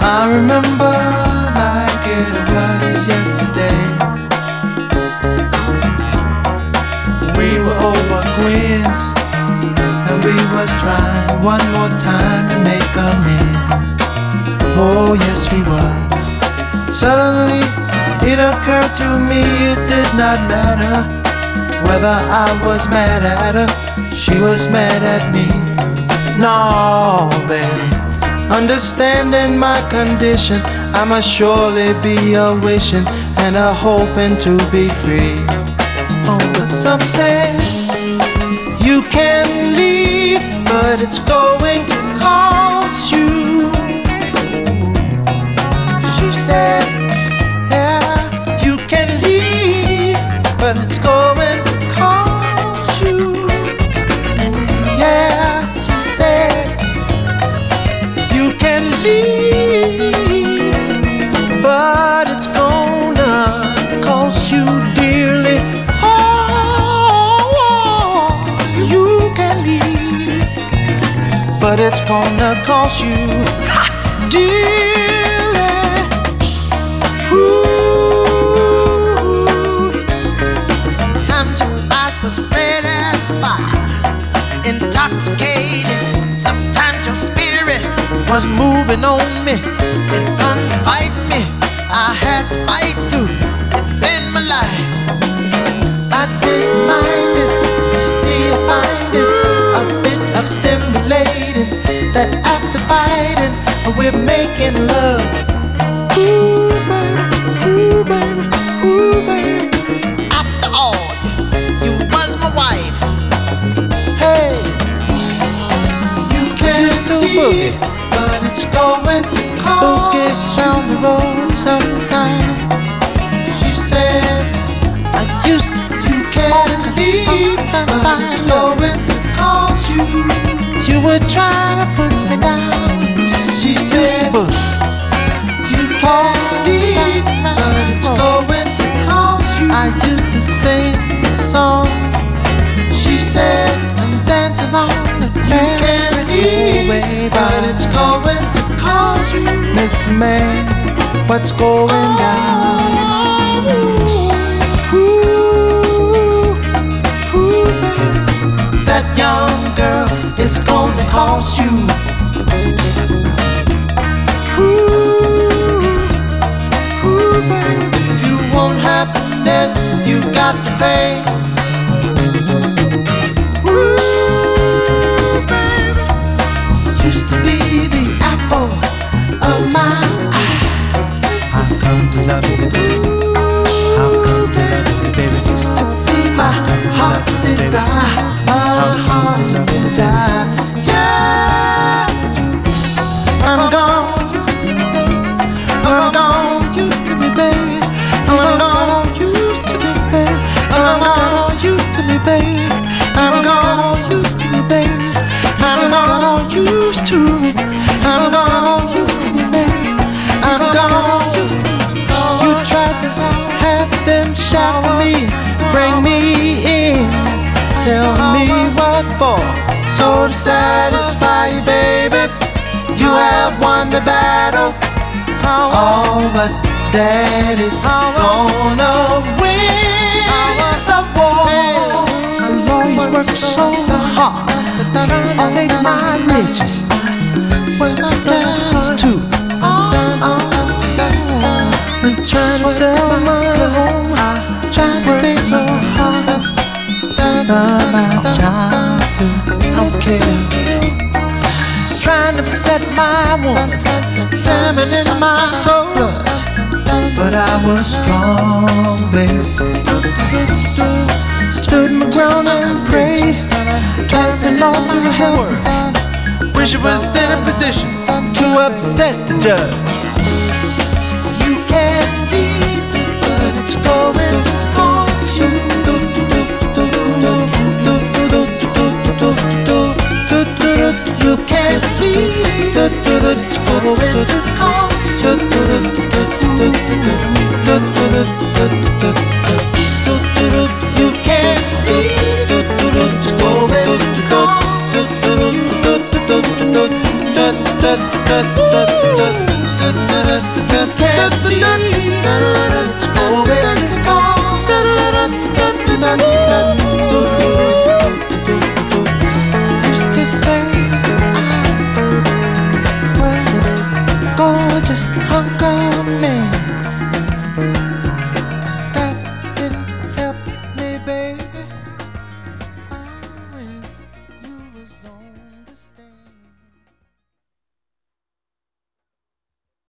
I remember like it was yesterday. We were over Queens, and we was trying one more time to make amends. Oh yes we was. Suddenly it occurred to me it did not matter whether I was mad at her, she was mad at me. No, baby, understanding my condition, I must surely be a wishing and a hoping to be free. Oh, but some say you can leave, but it's going to cost you. She said, yeah, you can leave, but it's going to cost you. Yeah, she said, you can leave, but it's gonna cost you dearly. Oh, you can leave, but it's gonna cost you dearly. Ooh. Sometimes your eyes was red as fire, intoxicated. Sometimes your spirit was moving on me, it done fighting me. I had to fight to defend my life. I didn't mind it, you see I find it a bit of stimulating that after fighting we're making love. Ooh baby, ooh baby, ooh baby. After all, you was my wife. Hey, you can't leave, but it's going to cost you. Down the road sometime. She said, I used to, you can't leave, but it's going to cost you. You were trying to put me down. She said, you can't leave, but it's going to cost you. I used to sing a song. She said, and dance along the you can't leave, but it's going to cost you. Mr. Man, what's going down? Ooh, ooh, baby. That young girl is gonna cost you. Ooh, ooh, baby. If you want happiness, you got to pay. Ooh, baby. Used to be the apple of my eye. I've come to love you, baby. I've come to love you, baby. Used to be my heart's desire. My heart's desire. Yeah. I'm gone. I'm gone. Used to be baby. I'm gone. Used to be baby. I'm gone. Used to be baby. I'm gone. Used to be baby. I'm gone. Used to be. I'm gone. Used to be baby. I'm gone. Used to be. You tried to have them shadow me, bring me in, tell me what for. So to satisfy you, baby, you have won the battle. Oh, but Daddy's gonna win the war. The lawyers work so hard to take my riches when I'm down to. They're trying to sell my home, trying to take so hard. My child to don't care. Trying to set my woman, examining my soul. But I was strong, baby. Stood my ground and prayed, asked the Lord to help me. Wish I was in a position to upset the judge. You can't leave, but it's going to cost you. You can't leave, it's going to cost you. You can't leave, it's going to cost you. just